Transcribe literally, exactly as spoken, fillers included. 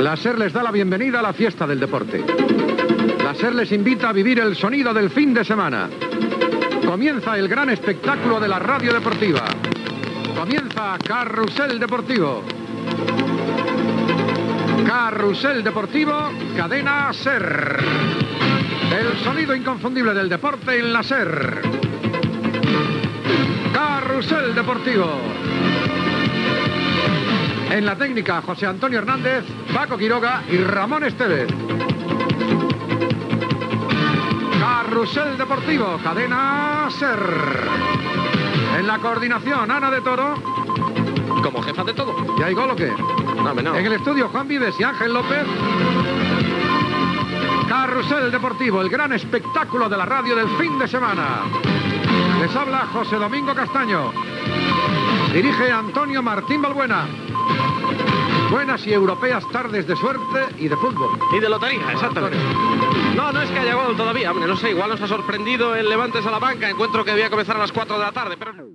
La SER les da la bienvenida a la fiesta del deporte. La SER les invita a vivir el sonido del fin de semana. Comienza el gran espectáculo de la radio deportiva. Comienza Carrusel Deportivo. Carrusel Deportivo, cadena SER. El sonido inconfundible del deporte en la SER. Carrusel Deportivo. En la técnica, José Antonio Hernández, Paco Quiroga y Ramón Estevez. Carrusel Deportivo, cadena SER. En la coordinación, Ana de Toro. Como jefa de todo. ¿Y hay gol o qué? No, no. En el estudio, Juan Vives y Ángel López. Carrusel Deportivo, el gran espectáculo de la radio del fin de semana. Les habla José Domingo Castaño. Dirige Antonio Martín Balbuena. Buenas y europeas tardes de suerte y de fútbol. Y de lotería, exactamente. No, no es que haya gol todavía, hombre, no sé, igual nos ha sorprendido el Levante Salamanca, encuentro que debía comenzar a las cuatro de la tarde, pero...